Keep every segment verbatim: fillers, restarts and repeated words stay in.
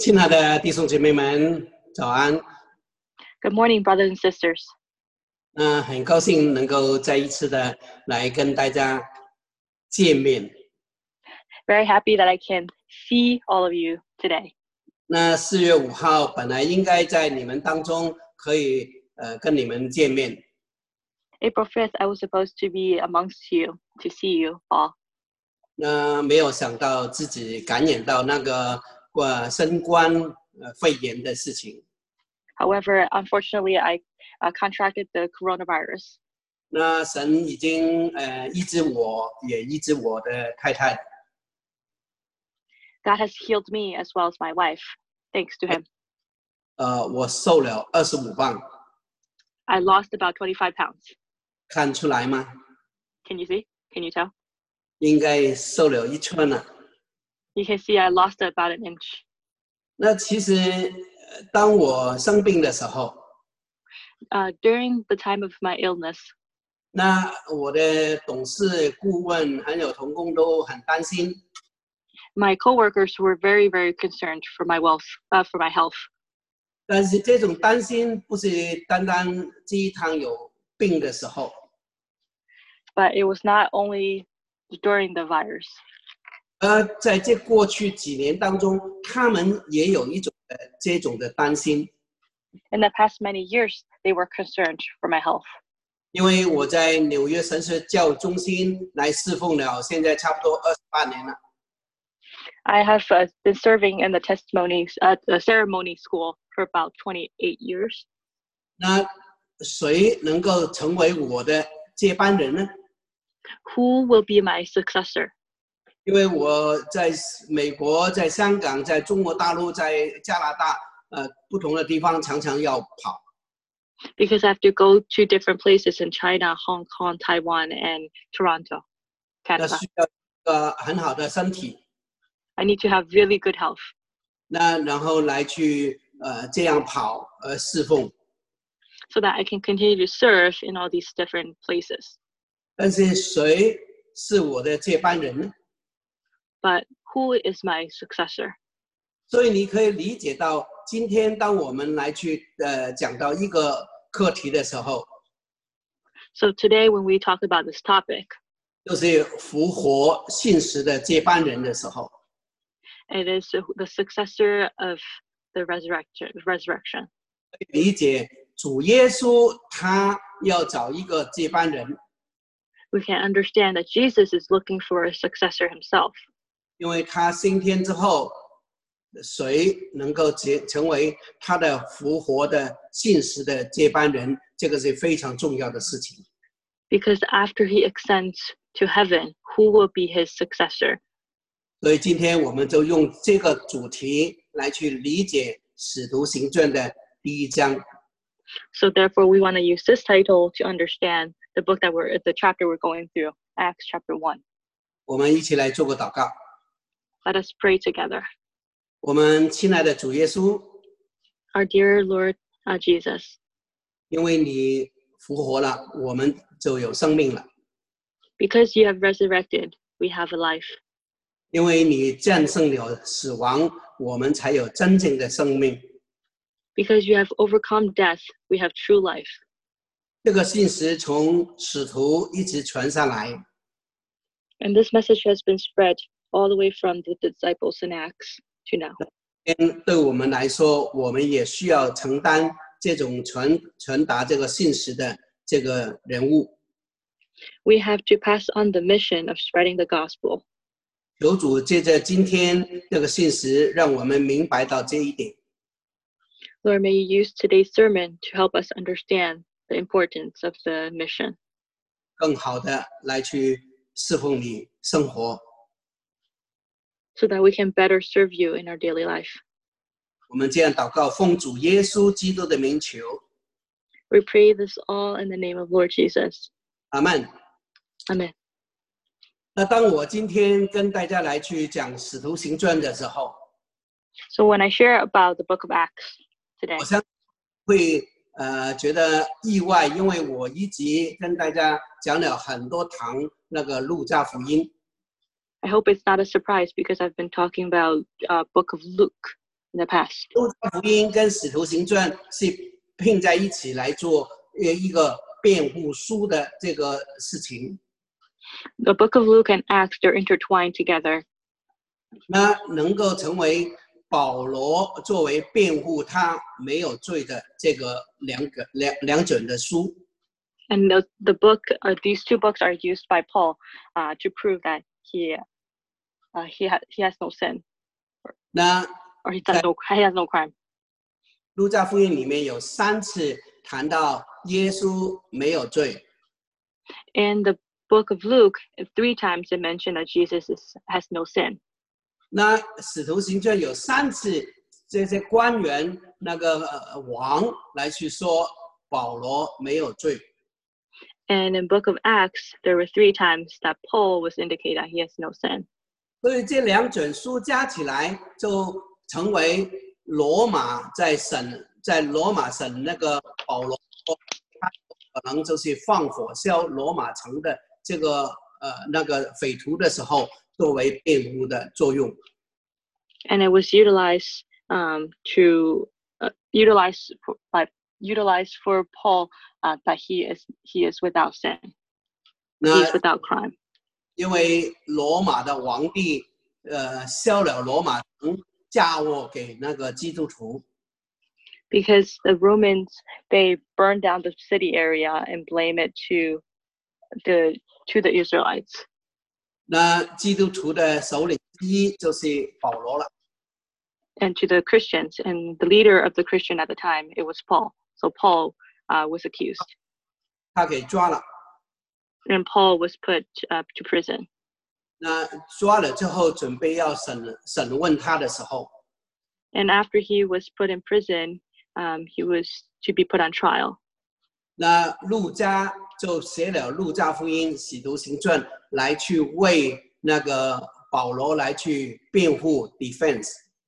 亲爱的弟兄姐妹们，早安。 Good morning, brothers and sisters. 那、呃、很高兴能够再一次的来跟大家见面。 Very happy that I can see all of you today. 那四月五号本来应该在你们当中可以呃跟你们见面。 April fifth, I was supposed to be amongst you to see you all. 那没有想到自己感染到那个呃新冠呃肺炎的事情。 However, unfortunately, I uh, contracted the coronavirus. 那神已经呃医治我，也医治我的太太。 God has healed me as well as my wife, thanks to him. 呃，我瘦了二十五磅， I lost about twenty-five pounds. 看出来吗？ Can you see? Can you tell? 应该瘦了一寸了。 You can see I lost about an inch. 那其实呃当我生病的时候， Uh, during the time of my illness, 那我的董事、顾问还有同工都很担心。 my coworkers were very, very concerned for my wealth, uh, for my health. 但是这种担心不是单单基于他有病的时候， But it was not only during the virus. 而在这过去几年当中，他们也有一种的这种的担心。 In the past many years, they were concerned for my health. 因为我在纽约神学教育中心来侍奉了，现在差不多二十八年了。 I have uh, been serving in the testimonies at the ceremony school for about twenty-eight years. 那谁能够成为我的接班人呢？ Who will be my successor? 因为我在美国、在香港、在中国大陆、在加拿大，呃，不同的地方常常要跑。 Because I have to go to different places in China, Hong Kong, Taiwan, and Toronto, 那 Canada. 需要一个很好的身体， I need to have really good health 那然后来去呃这样跑呃侍奉。 so that I can continue to serve in all these different places. 但是谁是我的接班人呢？ But who is my successor? 所以你可以理解到，今天当我们来去呃讲到一个课题的时候， So today, when we talk about this topic, 就是复活信实的接班人的时候， it is the successor of the resurrection. Resurrection. 理解主耶稣他要找一个接班人， We can understand that Jesus is looking for a successor himself. 因为他升天之后，谁能够接成为他的复活的信实的接班人，这个是非常重要的事情。 Because after he ascends to heaven, who will be his successor? 所以今天我们就用这个主题来去理解《使徒行传》的第一章。 So therefore, we want to use this title to understand the book that we're, the chapter we're going through, Acts chapter one. 我们一起来做个祷告。 Let us pray together. 我们亲爱的主耶稣， Our dear Lord uh, Jesus, 因为你复活了，我们就有生命了； because you have resurrected, we have a life. 因为你战胜了死亡，我们才有真正的生命。 Because you have overcome death, we have true life. 这个信息从使徒一直传上来， And this message has been spread all the way from the disciples in Acts to now. 对我们来说，我们也需要承担这种传传达这个信息的这个人物。 We have to pass on the mission of spreading the gospel. 求主借着今天这个信息，让我们明白到这一点。 Lord, may you use today's sermon to help us understand the importance of the mission, 更好的来去侍奉你生活。 so that we can better serve you in our daily life. 我们这样祷告，奉主耶稣基督的名求， We pray this all in the name of Lord Jesus. 阿门。 Amen. 那当我今天跟大家来去讲《使徒行传》的时候， So when I share about the book of Acts today, 我相信会呃觉得意外，因为我一直跟大家讲了很多堂那个路加福音。 I hope it's not a surprise because I've been talking about uh, book of Luke. in the past. 路加福音跟使徒行传是拼在一起来做一个辩护书的这个事情。 The book of Luke and Acts, they're intertwined together. 那能够成为保罗作为辩护他没有罪的这个两个两两卷的书。 And the, the book, uh, these two books are used by Paul uh, to prove that he uh, he, ha he has no sin. 那 Or he does no, he has no crime. 路加福音里面有三次谈到耶稣没有罪。 In the book of Luke, three times it mentioned that Jesus is, has no sin. 那使徒行传有三次，这些官员那个、呃、王来去说保罗没有罪。 And in book of Acts, there were three times that Paul was indicated that he has no sin. 所以这两卷书加起来，就成为罗马在审，在罗马审那个保罗，他可能就是放火烧罗马城的这个呃那个匪徒的时候，作为辩护的作用。 And it was utilized um, to uh, utilize for, like utilized for Paul uh, that he is he is without sin. He is without crime. 因为罗马的皇帝呃烧了罗马城，嫁祸给那个基督徒。 Because the Romans, they burned down the city area and blame it to the to the Israelites. 那基督徒的首领之一就是保罗了。 And to the Christians, and the leader of the Christian at the time, it was Paul. So Paul uh, was accused. 他给抓了。 And Paul was put uh, to prison. 那抓了之后，准备要审审问他的时候， And after he was put in prison, um, he was to be put on trial. 那路加就写了《路加福音》《使徒行传》来去为那个保罗来去辩护 defense。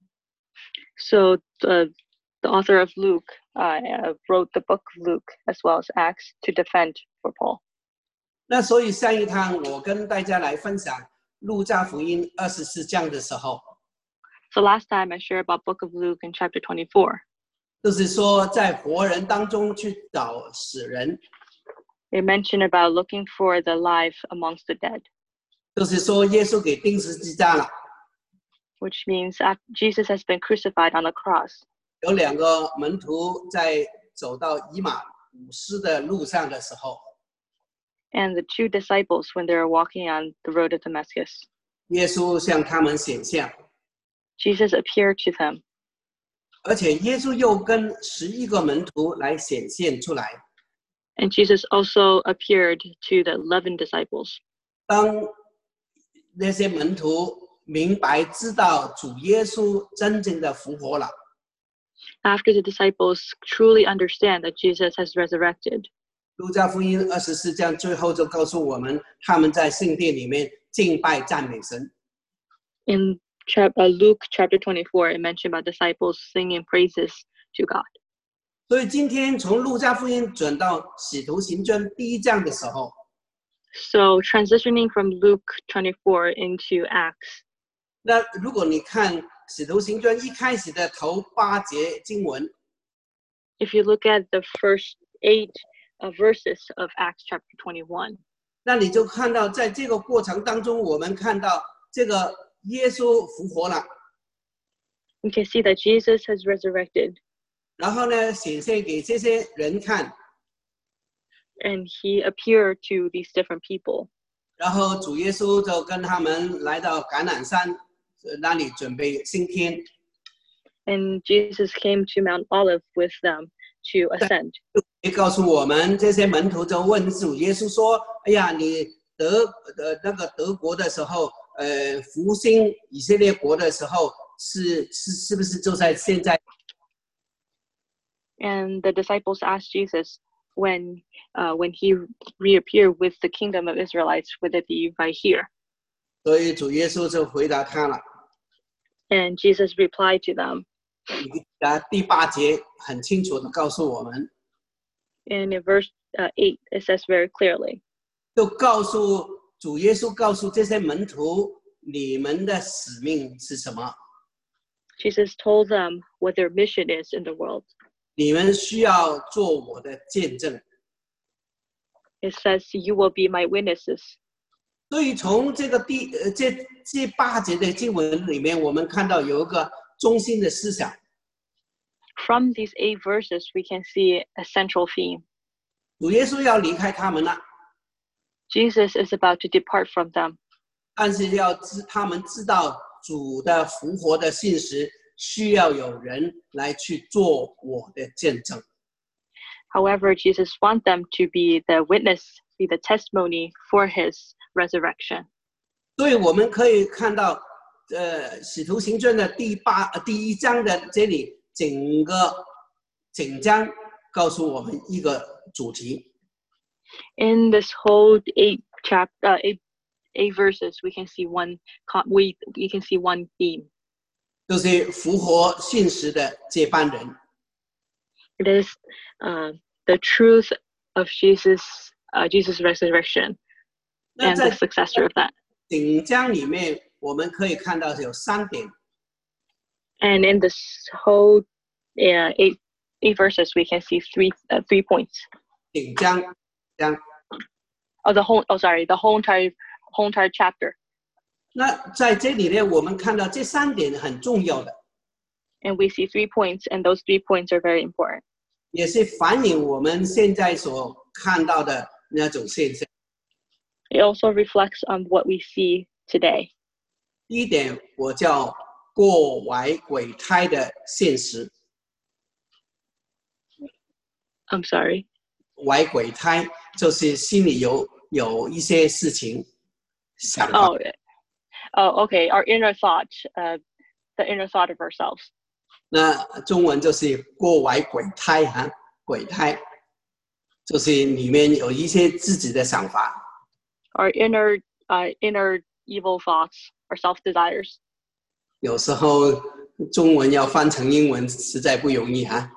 So the, the author of Luke uh, wrote the book of Luke as well as Acts to defend for Paul. 那所以上一堂我跟大家来分享《路加福音》二十四章的时候， So last time I shared about book of Luke in chapter twenty-four. 就是说在活人当中去找死人， It mentioned about looking for the life amongst the dead. 就是说耶稣给钉十字架了， Which means Jesus has been crucified on the cross. 有两个门徒在走到以马忤斯的路上的时候， And the two disciples, when they were walking on the road to Damascus, 耶稣向他们显现， Jesus appeared to them. 而且耶稣又跟十一个门徒来显现出来。 And Jesus also appeared to the eleven disciples. 当那些门徒明白知道主耶稣真正的复活了， After the disciples truly understand that Jesus has resurrected, 路加福音二十四章最后就告诉我们，他们在圣殿里面敬拜赞美神。 in chapter, uh, Luke chapter twenty-four, it mentioned about disciples singing praises to God. 所以今天从路加福音转到使徒行传第一章的时候， So transitioning from Luke twenty-four into Acts, 那如果你看使徒行传一开始的头八节经文， if you look at the first eight uh, verses of Acts chapter twenty-one, 那你就看到在这个过程当中，我们看到这个耶稣复活了， you can see that Jesus has resurrected, 然后呢显现给这些人看， and he appeared to these different people. 然后主耶稣就跟他们来到橄榄山那里准备升天。 And Jesus came to Mount Olive with them to ascend. 也告诉我们，这些门徒就问主耶稣说：“哎呀，你德呃那个德国的时候，呃，复兴以色列国的时候，是是是不是就在现在？” And the disciples asked Jesus when, uh, when he reappeared with the kingdom of Israelites, would it be right here? 所以主耶稣就回答他了。 And Jesus replied to them. 啊，第八节很清楚的告诉我们， And in verse uh, eight, it says very clearly, 就告诉主耶稣告诉这些门徒，你们的使命是什么？ Jesus told them what their mission is in the world. 你们需要做我的见证。 It says, "You will be my witnesses." 所以从这个第呃这这八节的经文里面，我们看到有一个中心的思想。 From these eight verses, we can see a central theme. 主耶稣要离开他们了， Jesus is about to depart from them. 但是要知他们知道主的复活的信实，需要有人来去做我的见证。 However, Jesus wants them to be the witness, be the testimony for his resurrection. 所以我们可以看到，呃，《使徒行传》的第八、呃、第一章的这里，整个整章告诉我们一个主题。 In this whole eight chap, uh, eight, eight verses, we can see one. We we can see one theme. 就是复活信实的接班人。 It is uh, the truth of Jesus, uh, Jesus' resurrection, and the successor of that. 整章里面我们可以看到有三点。 And in this whole uh, eight eight verses, we can see three uh, three points. 整章章。 Oh, the whole. Oh, sorry, the whole entire whole entire chapter. 那在这里呢，我们看到这三点很重要的， And we see three points, and those three points are very important. 也是反映我们现在所看到的那种现象。 It also reflects on what we see today. 第一点，我叫过怀鬼胎的现实。 I'm sorry. 怀鬼胎就是心里有有一些事情想法。 Oh, oh, okay. Our inner thought, uh, the inner thought of ourselves. 那中文就是过怀鬼胎哈，鬼胎就是里面有一些自己的想法。 Our inner, uh, inner evil thoughts, our self desires. 有时候中文要翻成英文实在不容易哈。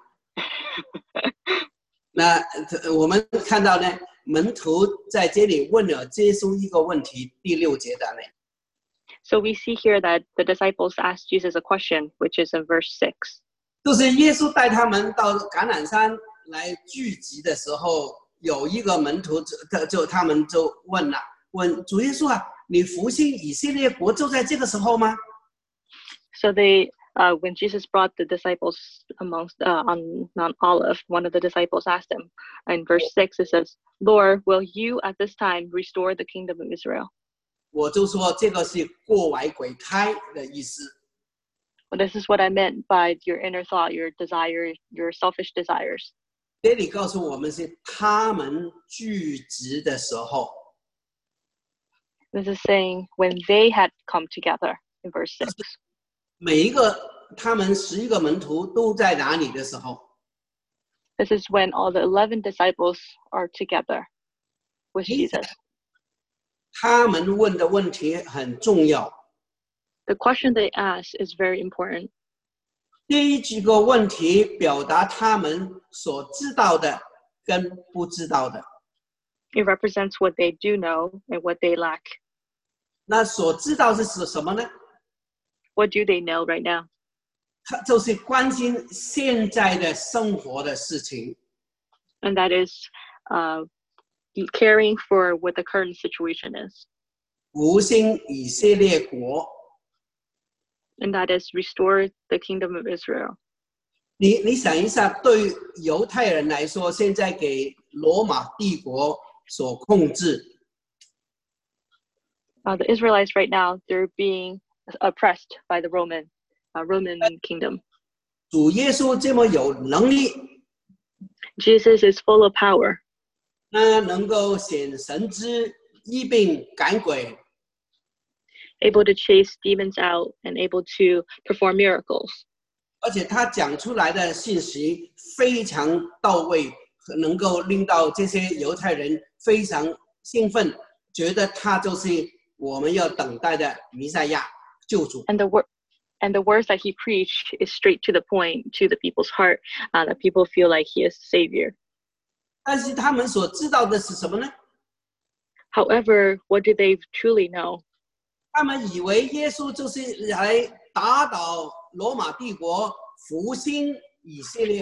那我们看到呢，门徒在这里问了耶稣一个问题，第六节的呢。 So we see here that the disciples asked Jesus a question, which is in verse six. 就是耶稣带他们到橄榄山来聚集的时候，有一个门徒就就他们就问了，问主耶稣啊，你复兴以色列国就在这个时候吗？ So they, uh, when Jesus brought the disciples amongst uh, on Mount Olive, one of the disciples asked him, in verse six it says, "Lord, will you at this time restore the kingdom of Israel?" 我就说这个是过怀鬼胎的意思。 Well, this is what I meant by your inner thought, your desire, your selfish desires. 这里告诉我们是他们聚集的时候。 This is saying when they had come together in verse six. 每一个他们十一个门徒都在哪里的时候， This is when all the eleven disciples are together with Jesus. 他们问的问题很重要。 The question they ask is very important. 第几个问题表达他们所知道的跟不知道的。 It represents what they do know and what they lack. 那所知道是什么呢？ What do they know right now? 他就是关心现在的生活的事情。 And that is uh, caring for what the current situation is. 复兴以色列国。 And that is restore the kingdom of Israel. 你你想一下，对犹太人来说，现在给罗马帝国所控制。 Uh, the Israelites right now, they're being oppressed by the Roman, uh, Roman kingdom. 主耶稣这么有能力， Jesus is full of power. 那能够显神之医病赶鬼， Able to chase demons out and able to perform miracles. 而且他讲出来的信息非常到位，能够令到这些犹太人非常兴奋，觉得他就是我们要等待的弥赛亚救主。 And the word and the words that he preached is straight to the point, to the people's heart, uh, that people feel like he is Savior. 但是他们所知道的是什么呢？ However, what do they truly know? 他们以为耶稣就是来打倒罗马帝国复兴以色列。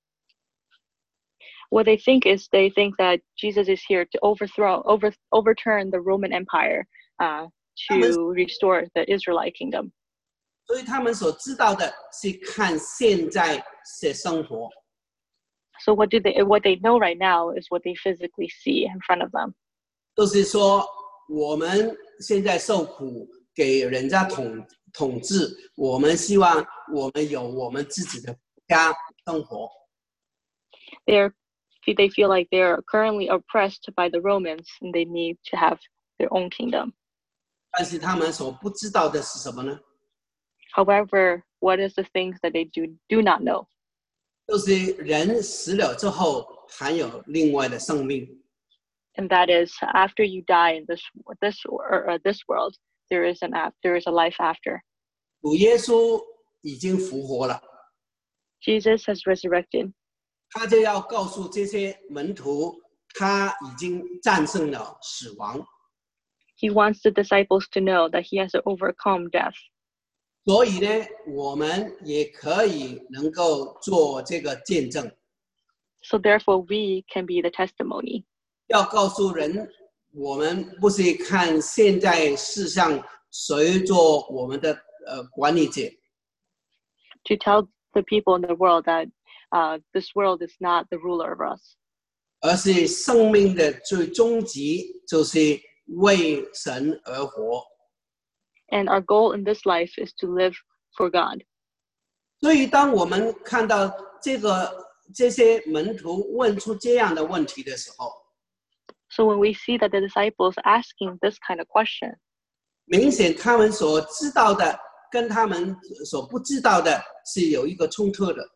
What they think is they think that Jesus is here to overthrow, over, overturn the Roman Empire, uh, to restore the Israelite kingdom. 所以他们所知道的是看现在的生活。 So what do they? What they know right now is what they physically see in front of them. 就是说，我们现在受苦，给人家统统治，我们希望我们有我们自己的家生活。 They're they feel like they're currently oppressed by the Romans, and they need to have their own kingdom. 但是他们所不知道的是什么呢？ However, what is the things that they do do not know? 就是人死了之后还有另外的生命。 And that is, after you die in this this or uh, this world, there is an there is a life after. 主耶稣已经复活了， Jesus has resurrected. 他就要告诉这些门徒，他已经战胜了死亡。 He wants the disciples to know that he has overcome death. 所以呢，我们也可以能够做这个见证。 So therefore, we can be the testimony. 要告诉人，我们不是看现在世上谁做我们的呃管理者， To tell the people in the world that uh, this world is not the ruler of us. 而是生命的最终极就是为神而活。 And our goal in this life is to live for God. 所以，当我们看到这个这些门徒问出这样的问题的时候， So when we see that the disciples asking this kind of question, 明显他们所知道的跟他们所不知道的是有一个冲突的。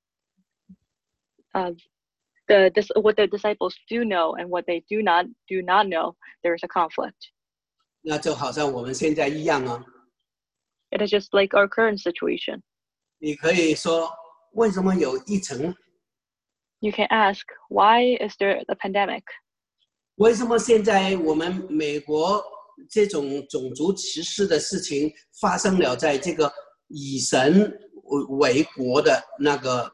uh, the this, what the disciples do know and what they do not do not know, there is a conflict. 那就好像我们现在一样啊。 It is just like our current situation. 你可以说，为什么有疫情？ You can ask, why is there a pandemic? 为什么现在我们美国这种种族歧视的事情发生了在这个以神为国的那个？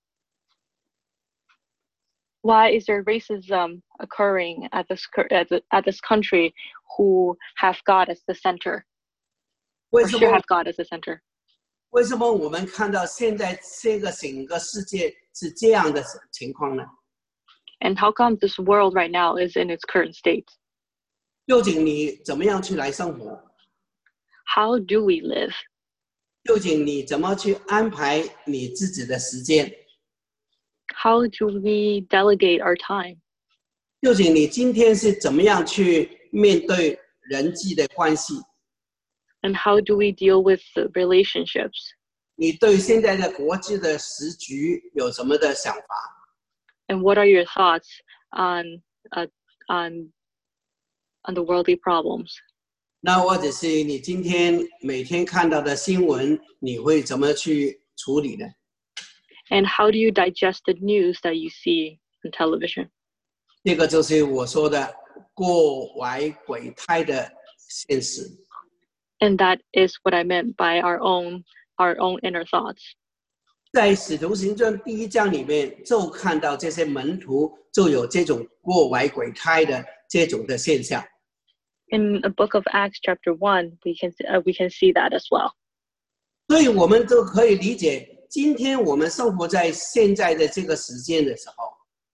Why is there racism occurring at this at, the, at this country who have God as the center? 为 Or 什 should 么 have God as the center? 为什么我们看到现在这个整个世界是这样的情况呢？ And how come this world right now is in its current state? 究竟你怎么样去来生活？ How do we live? 究竟你怎么去安排你自己的时间？ How do we delegate our time? 究竟你今天是怎么样去面对人际的关系？ And how do we deal with the relationships? 你对现在的国际的时局有什么的想法？ And what are your thoughts on uh, on on the worldly problems? 那或者是你今天每天看到的新闻，你会怎么去处理呢？ And how do you digest the news that you see on television? 这个就是我说的过怀鬼胎的现实。 And that is what I meant by our own our own inner thoughts. 在使徒行传第一章里面，就看到这些门徒就有这种过怀鬼胎的这种的现象。 In the book of Acts chapter one, we can uh, we can see that as well. 所以我们都可以理解，今天我们生活在现在的这个时间的时候，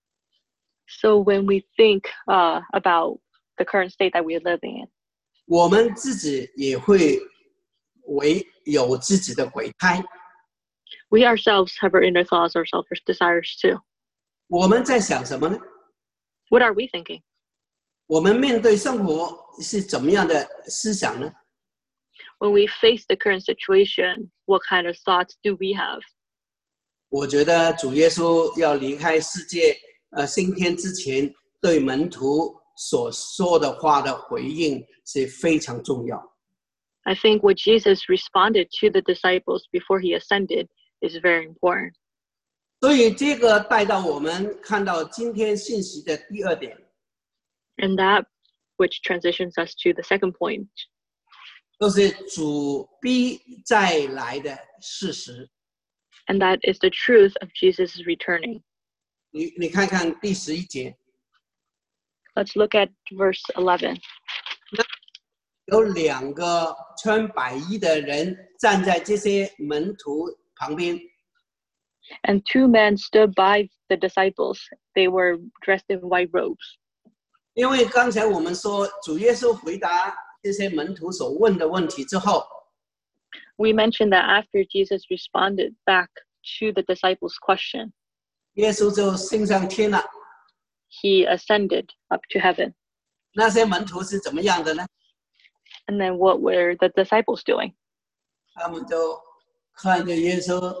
So when we think uh, about the current state that we are living in, 我们自己也会为有自己的鬼胎。 we ourselves have our inner thoughts, our selfish desires too. 我们在想什么呢？ What are we thinking? 我们面对生活是怎么样的思想呢？ When we face the current situation, what kind of thoughts do we have? 我觉得主耶稣要离开世界，呃，升天之前，对门徒所说的话的回应是非常重要。 I think what Jesus responded to the disciples before he ascended is very important. 所以这个带到我们看到今天信息的第二点， And that which transitions us to the second point. 都是主必再来的事实。 And that is the truth of Jesus' returning. 你你看看第十一节。 Let's look at verse eleven. 有两个穿白衣的人站在这些门徒旁边。 And two men stood by the disciples. They were dressed in white robes. 因为刚才我们说，主耶稣回答这些门徒所问的问题之后， We mentioned that after Jesus responded back to the disciples' question, 耶稣就升上天了。 he ascended up to heaven. 那些门徒是怎么样的呢？ And then what were the disciples doing? 他们就看着耶稣，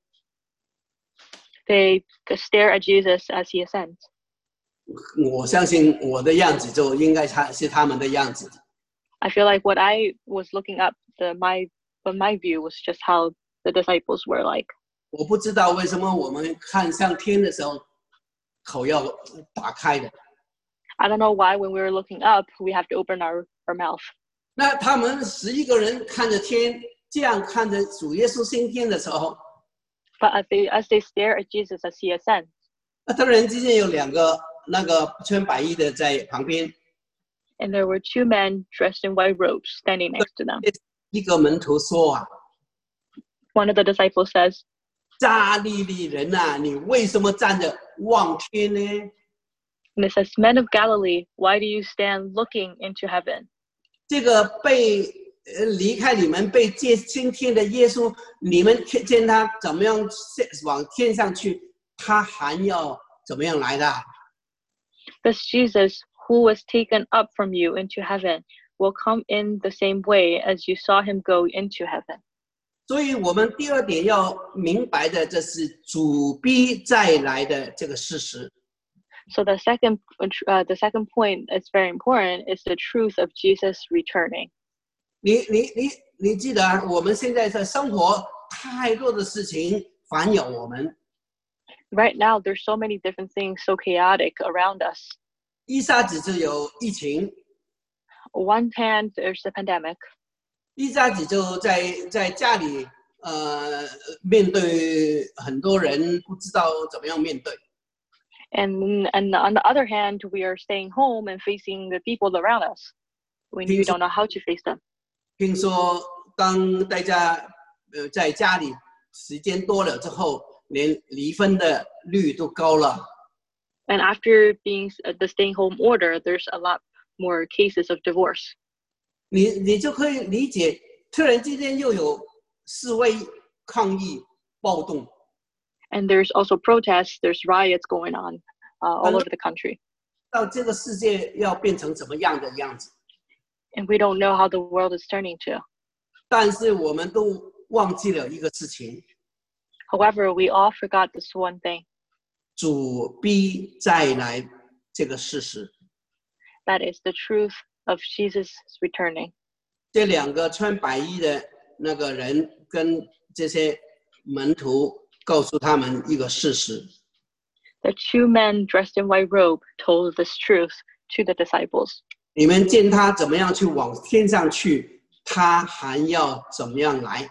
They stare at Jesus as he ascends. 我相信我的样子就应该他是他们的样子。 I feel like what I was looking up, the my but my view was just how the disciples were like. 我不知道为什么我们看上天的时候，口要打开的。 I don't know why when we were looking up, we have to open our, our mouth. 那他们十一个人看着天，这样看着主耶稣升天的时候， But as they, as they stare at Jesus as he ascends, 那突然之间有两个那个穿白衣的在旁边， and there were two men dressed in white robes standing next to them. 一个门徒说啊， One of the disciples says, 加利利人啊，你为什么站着望天呢？ and it says, Men of Galilee, why do you stand looking into heaven? 这个被呃离开你们被接升天的耶稣，你们见他怎么样往天上去，他还要怎么样来的？ This Jesus, who was taken up from you into heaven, will come in the same way as you saw him go into heaven. 所以我们第二点要明白的，这是主必再来的这个事实。 So the second, uh, the second point that's very important is the truth of Jesus returning. 你你你你记得啊，我们现在的生活太多的事情烦扰我们。 Right now, there's so many different things so chaotic around us. 一下子就有疫情， One hand, there's the pandemic. 一下子就在在家里，呃，面对很多人不知道怎么样面对。 And, and on the other hand, we are staying home and facing the people around us when we don't know how to face them. 听说当大家呃在家里时间多了之后，连离婚的率都高了。 And after being the staying home order, there's a lot more cases of divorce. 你你就可以理解，突然之间又有示威、抗议、暴动。 And there's also protests, there's riots going on uh, all over the country. 到这个世界要变成什么样的样子？ And we don't know how the world is turning to. 但是我们都忘记了一个事情： However, we all forgot this one thing. 主必再来这个事实。 That is the truth of Jesus' returning. 这两个穿白衣的那个人跟这些门徒告诉他们一个事实： The two men dressed in white robe told this truth to the disciples. 你们见他怎么样去往天上去，他还要怎么样来？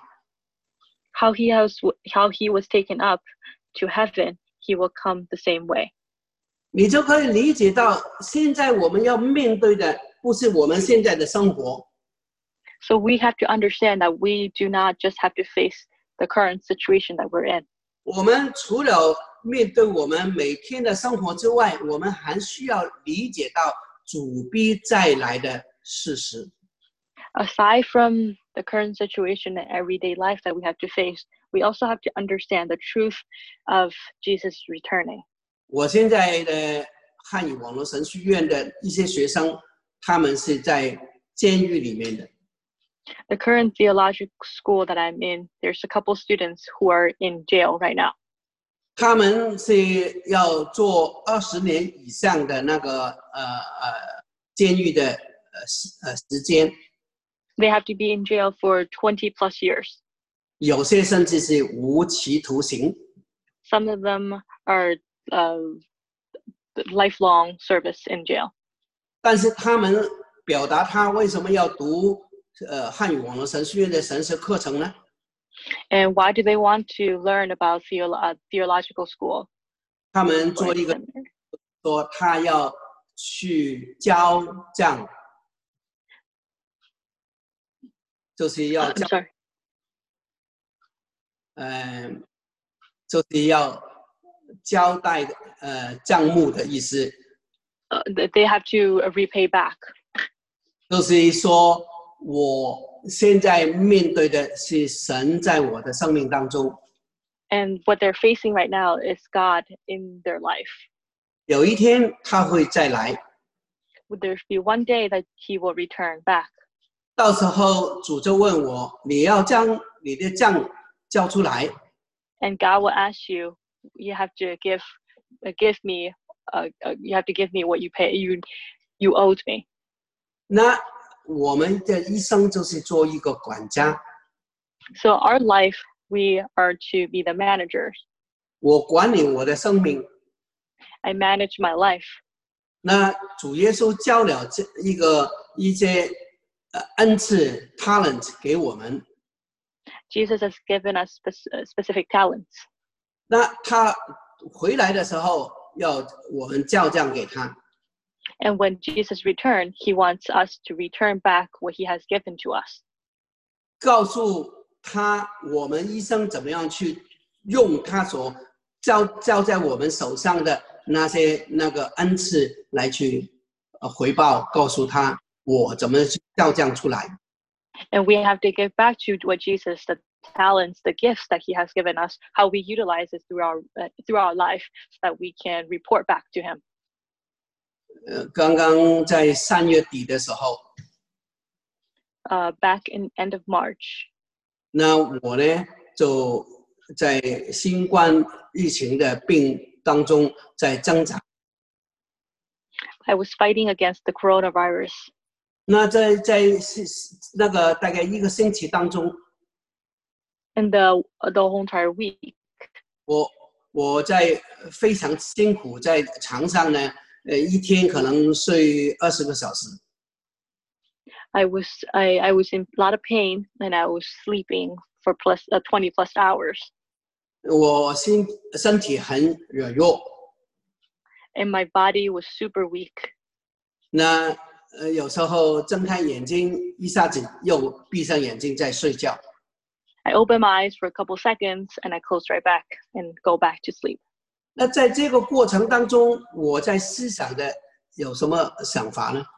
How he has, how he was taken up to heaven, he will come the same way. 你就可以理解到，现在我们要面对的不是我们现在的生活， So we have to understand that we do not just have to face the current situation that we're in. 我们除了面对我们每天的生活之外，我们还需要理解到主必再来的事实。 Aside from the current situation and everyday life that we have to face, we also have to understand the truth of Jesus returning. 我现在的汉语网络神学院的一些学生，他们是在监狱里面的。 The current theological school that I'm in, there's a couple students who are in jail right now. 他们是要做二十年以上的那个呃呃监狱的呃时呃时间， They have to be in jail for twenty plus years. 有些甚至是无期徒刑。 Some of them are uh, lifelong service in jail. 但是他们表达他为什么要读呃汉语网络神学院的神学课程呢？ And why do they want to learn about theolo uh, theological school? 他们做一个说他要去教这样，就是要 Uh, 教 I'm sorry. 呃，就是要交代呃账目的意思， Uh, they have to repay back. 就是说我现在面对的是神在我的生命当中， And what they're facing right now is God in their life. 有一天他会再来， Would there be one day that He will return back? 到时候主就问我，你要将你的账交出来， And God will ask you, you have to give, uh, give me, uh, uh, you have to give me what you pay, you, you owed me. 那我们的一生就是做一个管家， So our life, we are to be the managers. 我管理我的生命。 I manage my life. 那主耶稣教了这一个一些呃恩赐 talent 给我们， Jesus has given us spe- uh, specific talents. 那他回来的时候要我们交账给他， And when Jesus returned, He wants us to return back what He has given to us. 告诉他我们一生怎么样去用他所交交在我们手上的那些那个恩赐来去呃回报，告诉他我怎么去交账出来。 And we have to give back to what Jesus, the talents, the gifts that He has given us, how we utilize it through our uh, through our life, so that we can report back to Him. 呃，刚刚在三月底的时候， Uh, back in end of March, 那我呢就在新冠疫情的病当中在挣扎。 I was fighting against the coronavirus. 那在在那个大概一个星期当中， In the the whole entire week, 我我在非常辛苦，在床上呢，呃，一天可能睡二十个小时。 I was I, I was in a lot of pain, and I was sleeping for plus uh, twenty plus hours. 我身身体很软弱， And my body was super weak. 那呃有时候睁开眼睛，一下子又闭上眼睛在睡觉。 I opened my eyes for a couple seconds, and I closed right back and go back to sleep. 那在这个过程当中，我在思想的有什么想法呢？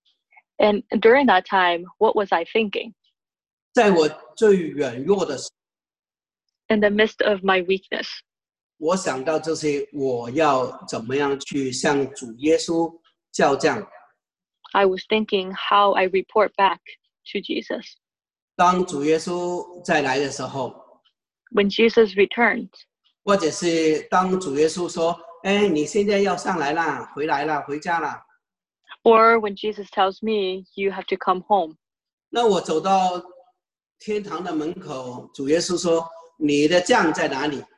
And during that time, what was I thinking? 在我最软弱的时候， In the midst of my weakness, 我想到这些，我要怎么样去向主耶稣交账？ I was thinking how I report back to Jesus. 当主耶稣再来的时候， When Jesus returned, 或者是当主耶稣说：“哎，你现在要上来啦，回来啦，回家啦。” or when Jesus tells me, you have to come home. 那我走到天堂的门口，主耶稣说：“你的账在哪里？”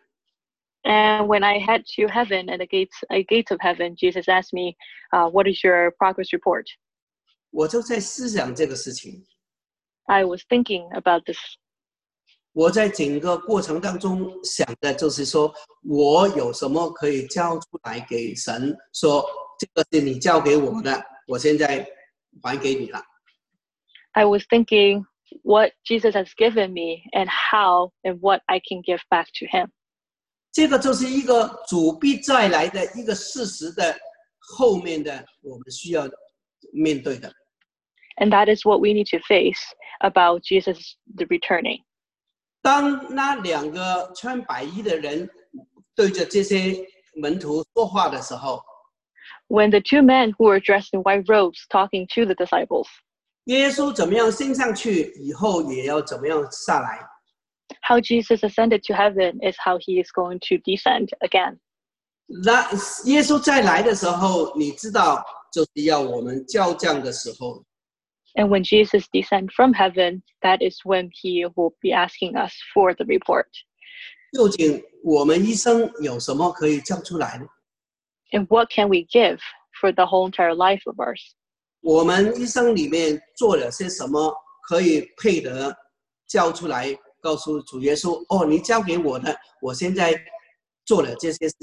And when I head to heaven, at the gates, at gates of heaven, Jesus asked me, uh, what is your progress report? 我就在思想这个事情。 I was thinking about this. 我在整个过程当中想的就是说，我有什么可以交出来给神，说这个是你交给我的，我现在还给你了。 I was thinking what Jesus has given me and how and what I can give back to Him. 这个就是一个主必再来的一个事实的后面的我们需要面对的。 And that is what we need to face about Jesus the returning. 当那两个穿白衣的人对着这些门徒说话的时候， When the two men who were dressed in white robes talking to the disciples, 耶稣怎么样升上去，以后也要怎么样下来。 how Jesus ascended to heaven is how He is going to descend again. 那耶稣再来的时候，你知道，就是要我们交账的时候。 And when Jesus descends from heaven, that is when He will be asking us for the report. 究竟我们一生有什么可以交出来呢？ And what can we give for the whole entire life of ours? 我们一生里面做了些什么可以配得交出来，告诉主耶稣：哦，你交给我的，我现在做了这些事。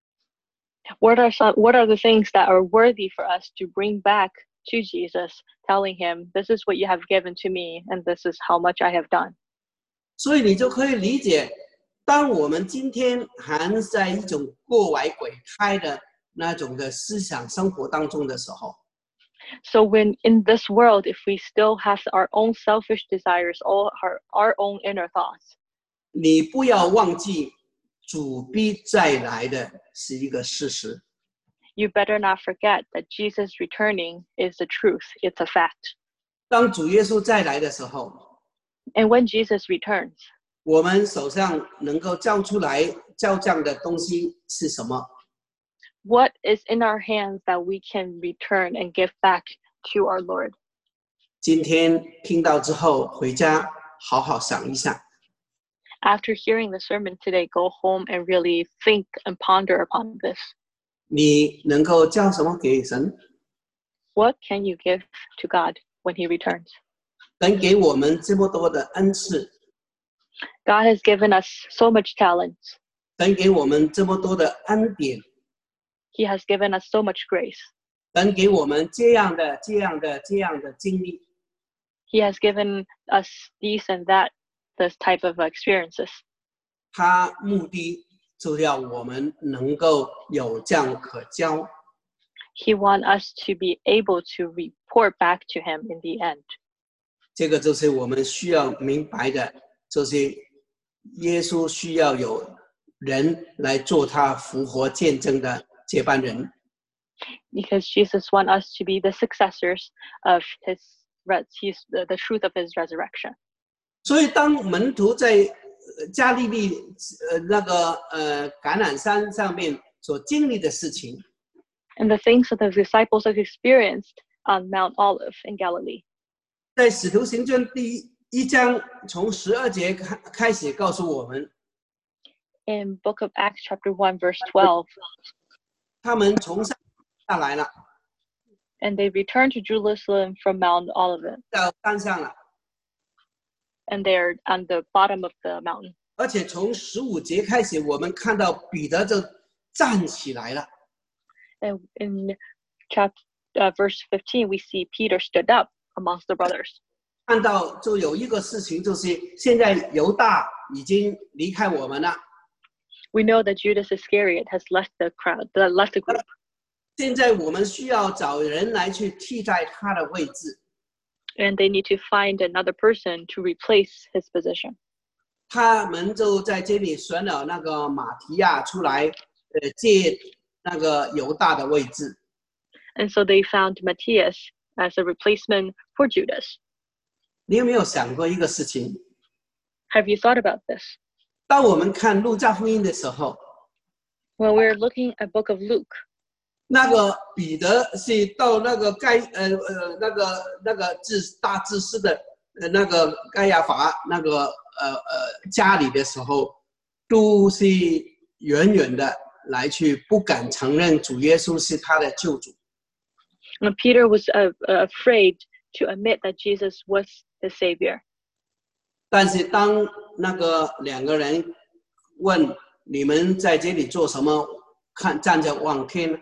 What are some, what are the things that are worthy for us to bring back to Jesus, telling him, this is what you have given to me, and this is how much I have done. 所以你就可以理解，当我们今天还在一种过怀鬼胎的那种的思想生活当中的时候， So when in this world, if we still have our own selfish desires, all our, our own inner thoughts, 你不要忘记主必再来的是一个事实。 you better not forget that Jesus returning is the truth. It's a fact. 当主耶稣再来的时候， And when Jesus returns, 我们手上能够交出来交账的东西是什么？ what is in our hands that we can return and give back to our Lord? 今天听到之后，回家好好想一想。 After hearing the sermon today, go home and really think and ponder upon this. 你能够交什么给神？ What can you give to God when he returns? 神给我们这么多的恩赐， God has given us so much talent. 神给我们这么多的恩典， He has given us so much grace. 神给我们这样的、这样的、这样的经历。 He has given us these and that, this type of experiences. 他目的就要我们能够有账可交。 He wants us to be able to report back to him in the end. 这个就是我们需要明白的，就是耶稣需要有人来做他复活见证的接班人。 Because Jesus wants us to be the successors of his, his the, the truth of his resurrection. 所以当门徒在加利利呃那个呃橄榄山上面所经历的事情， And the things that the disciples have experienced on Mount Olive in Galilee. 在使徒行传第一章从十二节开开始告诉我们， In Book of Acts chapter one verse twelve, 他们从上下来了， and they returned to Jerusalem from Mount Olivet, 到山上了， and they're on the bottom of the mountain. 而且从十五节开始，我们看到彼得就站起来了。 And in chapter uh, verse fifteen, we see Peter stood up amongst the brothers. 看到就有一个事情，就是现在犹大已经离开我们了。 We know that Judas Iscariot has left the crowd, the, left the group. 现在我们需要找人来去替代他的位置。 And they need to find another person to replace his position. 他们就在这里选了那个马提亚出来，呃，借那个犹大的位置。 And so they found Matthias as a replacement for Judas. 你有没有想过一个事情？ Have you thought about this? 当我们看路加福音的时候， When we're looking at Book of Luke, 那个彼得是到那个该呃呃那个那个治大祭司的呃那个该亚法那个呃呃家里的时候，都是远远的来去不敢承认主耶稣是他的救主。 and Peter was uh, uh, afraid to admit that Jesus was the Savior. 但是当那个两个人问你们在这里做什么？看站着望天。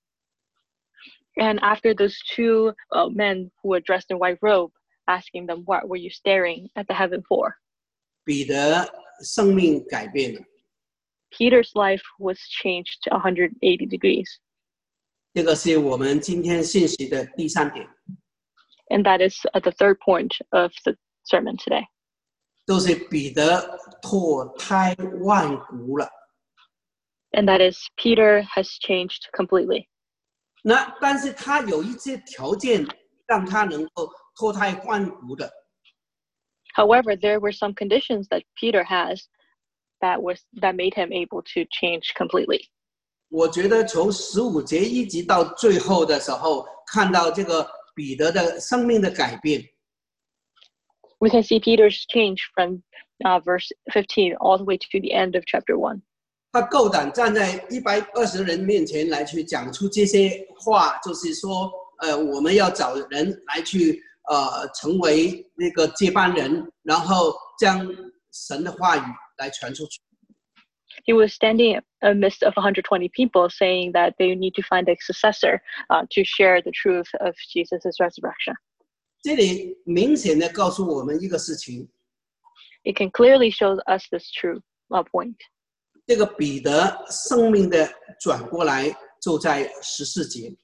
And after those two uh, men who were dressed in white robe, asking them, what were you staring at the heaven for? 彼得生命改变了， Peter's life was changed one hundred eighty degrees. 这个是我们今天信息的第三点， And that is uh, the third point of the sermon today. 就是彼得脱胎换骨了。 And that is Peter has changed completely. 那但是他有一些条件让他能够脱胎换骨的。 However, there were some conditions that Peter has that was that made him able to change completely. 我觉得从十五节一直到最后的时候，看到这个彼得的生命的改变。 We can see Peter's change from uh, verse fifteen all the way to the end of chapter one. 他够胆站在一百二十人面前来去讲出这些话，就是说，呃，我们要找人来去呃成为那个接班人，然后将神的话语来传出去。 He was standing amidst of one hundred twenty people, saying that they need to find a successor uh, to share the truth of Jesus' resurrection. 这里明显的告诉我们一个事情。 It can clearly show us this true uh, point. 这个彼得生命的转过来，就在十四节。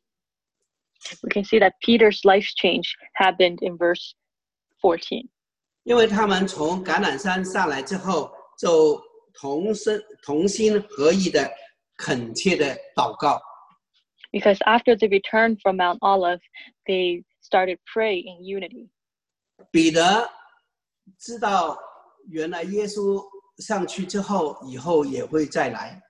We can see that Peter's life change happened in verse fourteen. 因为他们从橄榄山下来之后，就同心同心合意的恳切的祷告。 Because after they returned from Mount Olive, they started praying in unity. 彼得知道，原来耶稣上去之后，以后也会再来。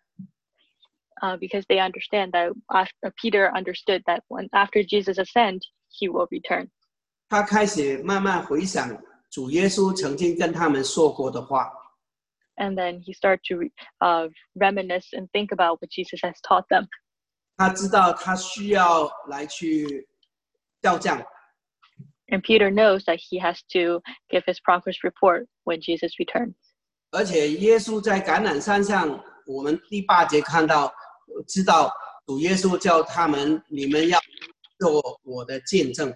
Uh, because they understand that after, Peter understood that when after Jesus ascend, he will return. 他开始慢慢回想主耶稣曾经跟他们说过的话。 And then he started to uh, reminisce and think about what Jesus has taught them. 他知道他需要来去调降。 And Peter knows that he has to give his progress report when Jesus returns. 而且耶稣在橄榄山上，我们第八节看到，知道主耶稣叫他们，你们要做我的见证。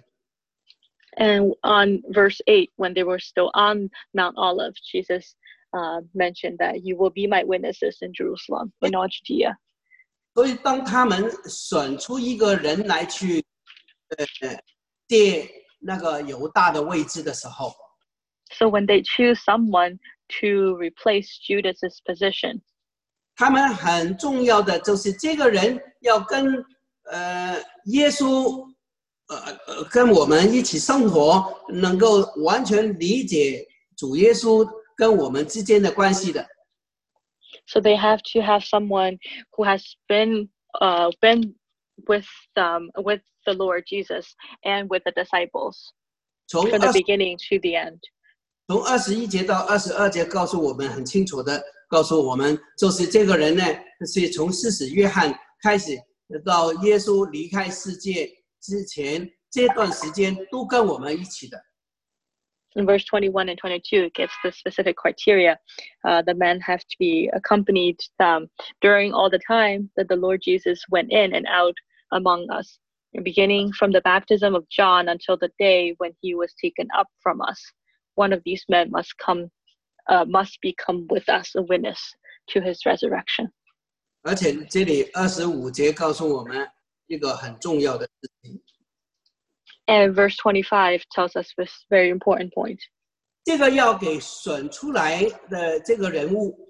And on verse eight, when they were still on Mount Olive, Jesus uh, mentioned that you will be my witnesses in Jerusalem, in all Judea. 所以当他们选出一个人来去，呃，借那个犹大的位置的时候， So when they choose someone to replace Judas's position, 他们很重要的就是这个人要跟呃耶稣，呃呃跟我们一起生活，能够完全理解主耶稣跟我们之间的关系的。 so they have to have someone who has been uh, been with um, with the Lord Jesus and with the disciples 从 from the 二十 beginning to the end. 从二十一节到二十二节，告诉我们很清楚的告诉我们，就是这个人呢，是从施洗约翰开始到耶稣离开世界之前这段时间，都跟我们一起的。 In verse twenty-one and twenty-two, it gives the specific criteria. Uh, the men have to be accompanied um, during all the time that the Lord Jesus went in and out among us, beginning from the baptism of John until the day when he was taken up from us. One of these men must come, uh, must become with us a witness to his resurrection. 而且这里二十五节告诉我们一个很重要的事情。 And verse twenty-five tells us this very important point. 这个要给选出来的这个人物，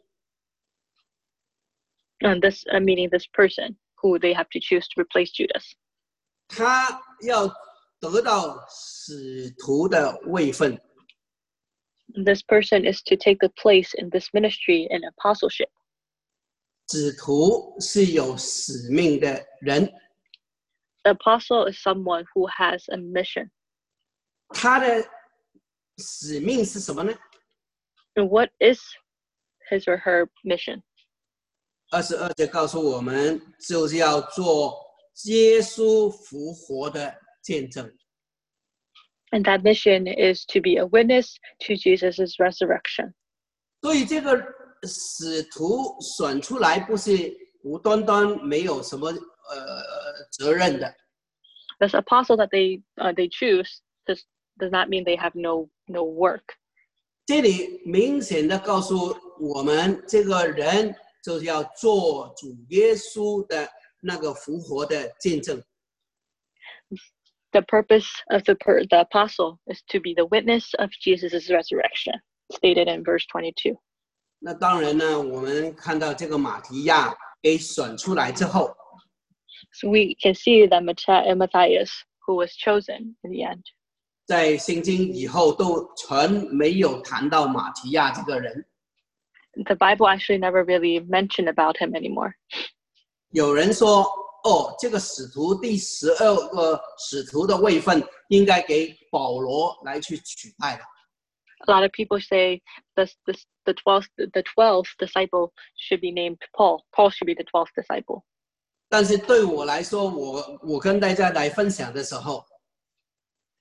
And this, uh, meaning this person who they have to choose to replace Judas. 他要得到使徒的位分。 This person is to take the place in this ministry and apostleship. 使徒是有使命的人， The apostle is someone who has a mission. 他的使命是什么呢？ And what is his or her mission? 二十二节告诉我们，就是要做耶稣复活的见证。 And that mission is to be a witness to Jesus' resurrection. 所以这个使徒选出来，不是无端端没有什么呃责任的。 This apostle that they uh, they choose does, does not mean they have no no work. 这里明显的告诉我们，这个人就是要做主耶稣的那个复活的见证。 The purpose of the per, the apostle is to be the witness of Jesus' resurrection, stated in verse twenty-two. 那当然呢，我们看到这个马提亚给选出来之后， So we can see that Matthias, who was chosen in the end, 在圣经以后都全没有谈到马提亚这个人。 the Bible actually never really mentioned about him anymore. 有人说，哦，这个使徒第十二个使徒的位分应该给保罗来去取代了。 A lot of people say this, this, the twelfth the twelfth disciple should be named Paul. Paul should be the twelfth disciple. 但是对我来说，我我跟大家来分享的时候，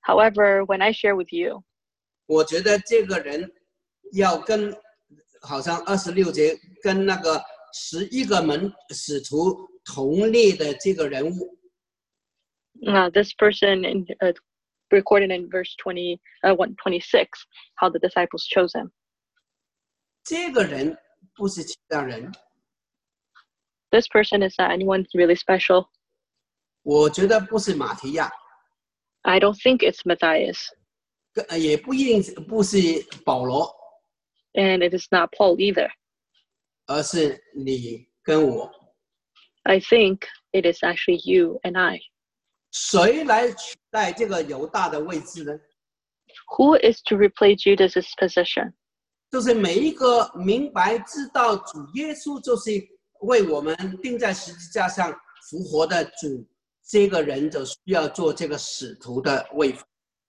However, when I share with you, 我觉得这个人要跟好像二十六节跟那个十一个门使徒同列的这个人物。 Uh, this person in, uh, recorded in verse twenty, uh, one twenty-six, how the disciples chose him. 这个人不是其他人。 This person is not anyone really special. 我觉得不是马提亚。 I don't think it's Matthias. 也不一定不是保罗。 And it is not Paul either. 而是你跟我。 I think it is actually you and I. 谁来取代这个犹大的位置呢？ Who is to replace Judas's position? 就是每一个明白知道主耶稣就是为我们钉在十字架上复活的主，这个人就需要做这个使徒的位分。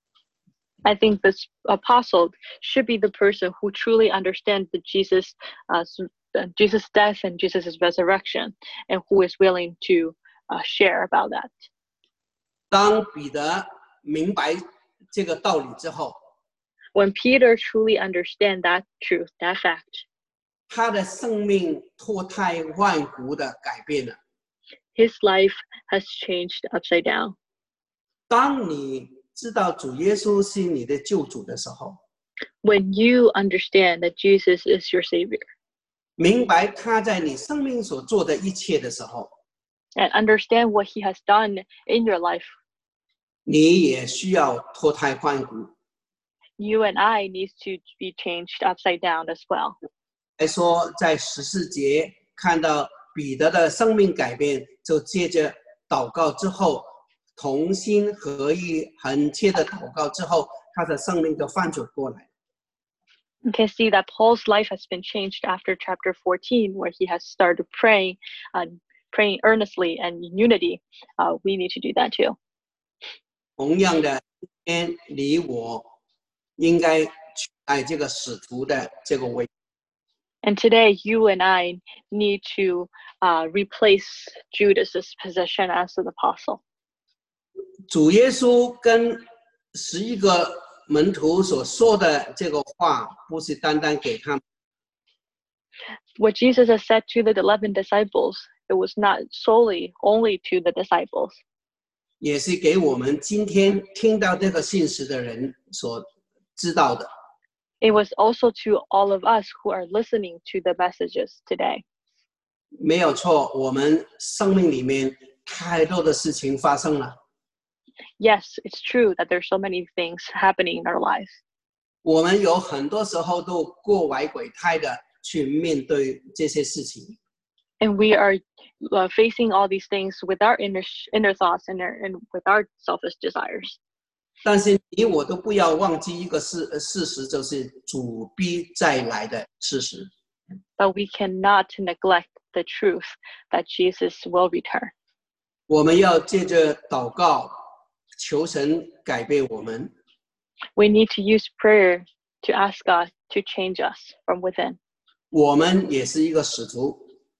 I think this apostle should be the person who truly understands the Jesus, uh, Jesus' death and Jesus' resurrection, and who is willing to uh, share about that. 当彼得明白这个道理之后， when Peter truly understands that truth, that fact, 他的生命脱胎换骨的改变了。 his life has changed upside down. 当你知道主耶稣是你的救主的时候， when you understand that Jesus is your Savior, 明白他在你生命所做的一切的时候， and understand what He has done in your life, 你也需要脱胎换骨。 you and I need to be changed upside down as well. 来说，在十四节看到彼得的生命改变，就接着祷告之后，同心合意、恳切的祷告之后，他的生命就翻转过来。 You can see that Paul's life has been changed after chapter fourteen, where he has started praying, uh, praying earnestly and in unity. Uh, we need to do that too. 同样的，今天你我应该取代这个使徒的这个位。 And today, you and I need to uh, replace Judas's position as an apostle. 主耶稣跟十一个门徒所说的这个话，不是单单给他们。 What Jesus has said to the eleven disciples, it was not solely only to the disciples. 也是给我们今天听到这个信息的人所知道的。 It was also to all of us who are listening to the messages today. 没有错，我们生命里面太多的事情发生了。 Yes, it's true that there's so many things happening in our lives. 我们有很多时候都过怀鬼胎的去面对这些事情。 And we are uh, facing all these things with our inner, inner thoughts and, our, and with our selfish desires. 但是你我都不要忘记一个事事实，就是主必再来的事实。 But we cannot neglect the truth that Jesus will return. 我们要借着祷告，求神改变我们。 We need to use prayer to ask God to change us from within. 我们也是一个使徒，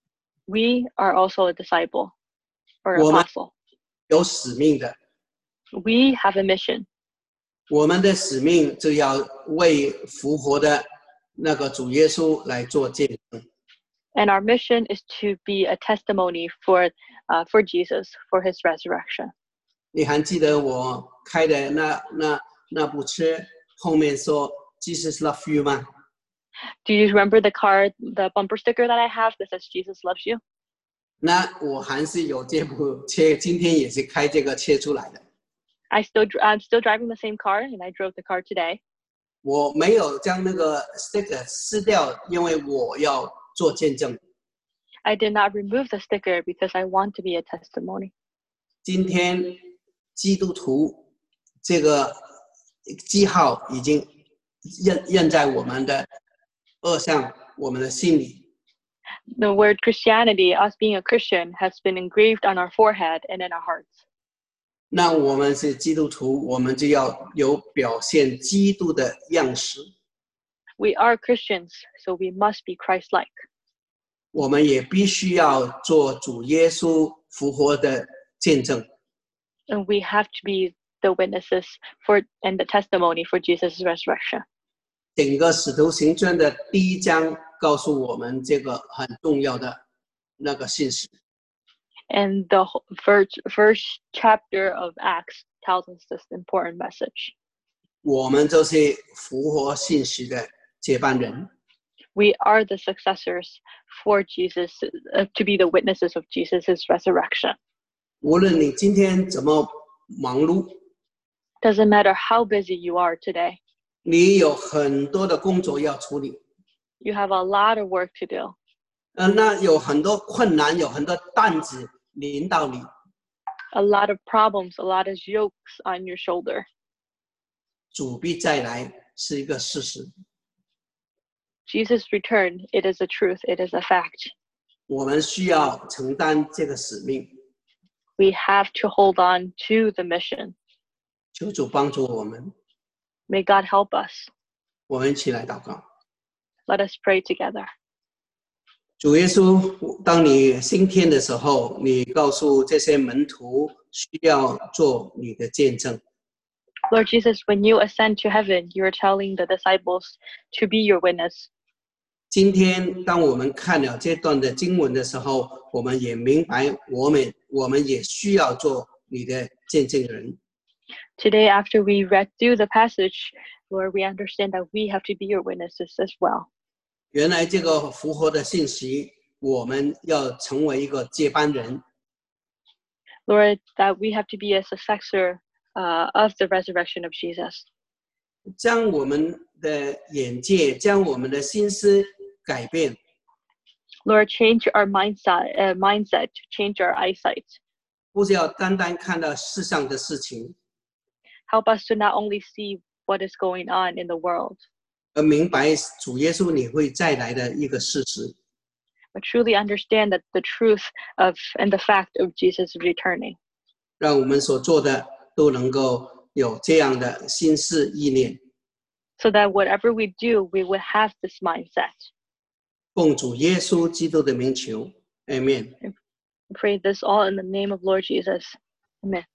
We are also a disciple or 我们 apostle. 有使命的。 We have a mission. 我们的使命就要为复活的那个主耶稣来做见证。 And our mission is to be a testimony for, uh, for Jesus, for his resurrection. 你还记得我开的那那那部车后面说 Jesus love you 吗？ Do you remember the car, the bumper sticker that I have that says Jesus loves you? 那我还是有这部车，今天也是开这个车出来的。 I still, I'm still driving the same car, and I drove the car today. 我没有将那个 sticker 撕掉，因为我要做见证。 I did not remove the sticker because I want to be a testimony. 今天基督徒这个记号已经印印在我们的额上，我们的心里。 The word Christianity, us being a Christian, has been engraved on our forehead and in our hearts. 那我们是基督徒，我们就要有表现基督的样式。 We are Christians, so we must be Christ-like. 我们也必须要做主耶稣复活的见证。 And we have to be the witnesses for and the testimony for Jesus' resurrection. 整个使徒行传的第一章告诉我们这个很重要的那个信息。 And the first, first chapter of Acts tells us this important message. 我们就是复活信息的接班人。 We are the successors for Jesus, uh, to be the witnesses of Jesus' resurrection. 无论你今天怎么忙碌， Doesn't matter how busy you are today. 你有很多的工作要处理。 You have a lot of work to do. 呃，那有很多困难，有很多担子临到你。 A lot of problems, a lot of yokes on your shoulder. 主必再来是一个事实。 Jesus' return, it is a truth, it is a fact. 我们需要承担这个使命。 We have to hold on to the mission. 求主帮助我们。 May God help us. 我们一起来祷告。 Let us pray together. 主耶稣，当你升天的时候，你告诉这些门徒需要做你的见证。 Lord Jesus, when you ascend to heaven, you are telling the disciples to be your witness. 今天，当我们看了这段的经文的时候，我们也明白，我们我们也需要做你的见证人。 Today, after we read through the passage, Lord, we understand that we have to be your witnesses as well. 原来这个复活的信息，我们要成为一个接班人。 Lord, that we have to be a successor uh, of the resurrection of Jesus. 将我们的眼界，将我们的心思改变。 Lord, change our mindset, uh, mindset, change our eyesight. 不是要单单看到世上的事情， Help us to not only see what is going on in the world, 而明白主耶稣你会再来的一个事实。 but truly understand that the truth of and the fact of Jesus returning. 让我们所做的都能够有这样的心思意念。 So that whatever we do, we would have this mindset. 奉主耶稣基督的名求 ，Amen。 We pray this all in the name of Lord Jesus. Amen.